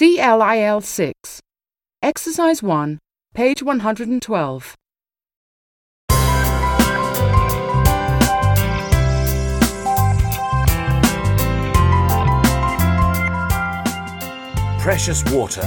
CLIL 6. Exercise 1, page 112. Precious water.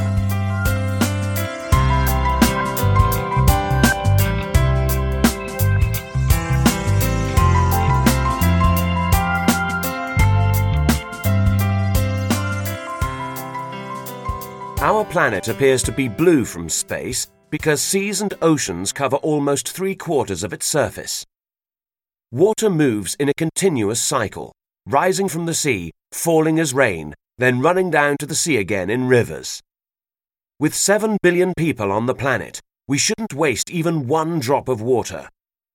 Our planet appears to be blue from space because seas and oceans cover almost 3/4 of its surface. Water moves in a continuous cycle, rising from the sea, falling as rain, then running down to the sea again in rivers. With 7 billion people on the planet, we shouldn't waste even one drop of water.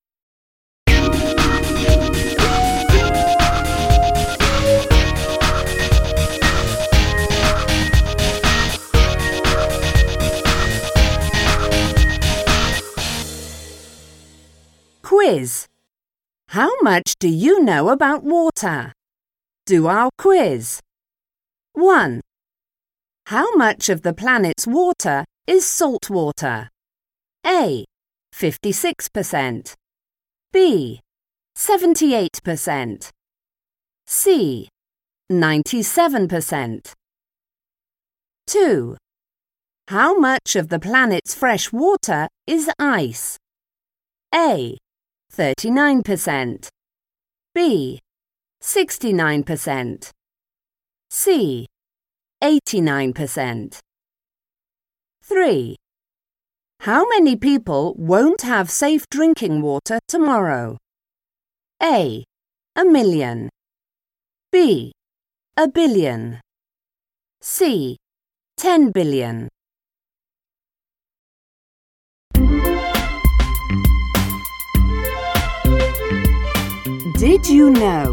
Quiz. How much do you know about water? Do our quiz. 1. How much of the planet's water is salt water? A. 56%. B. 78%. C. 97%. 2. How much of the planet's fresh water is ice? A. 39%. B. 69%. C. 89%. 3. How many people won't have safe drinking water tomorrow? A. 1,000,000. B. 1,000,000,000. C. 10 billion. Did you know?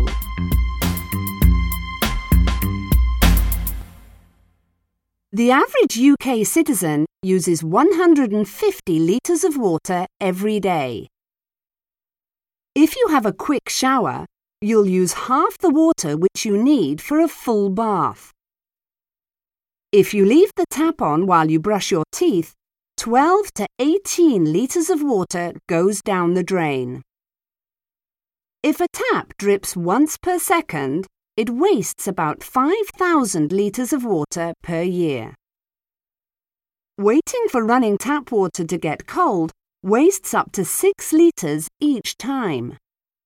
The average UK citizen uses 150 litres of water every day. If you have a quick shower, you'll use half the water which you need for a full bath. If you leave the tap on while you brush your teeth, 12 to 18 litres of water goes down the drain. If a tap drips once per second, it wastes about 5,000 litres of water per year. Waiting for running tap water to get cold wastes up to 6 litres each time.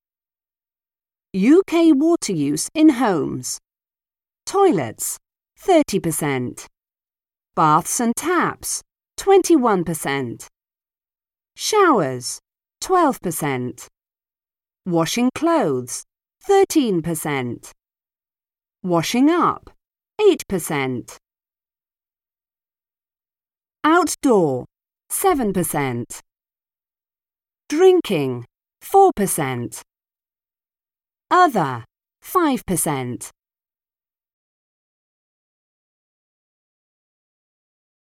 UK water use in homes. Toilets, 30%. Baths and taps, 21%. Showers, 12%. Washing clothes, 13%. Washing up, 8%. Outdoor, 7%. Drinking, 4%. Other, 5%.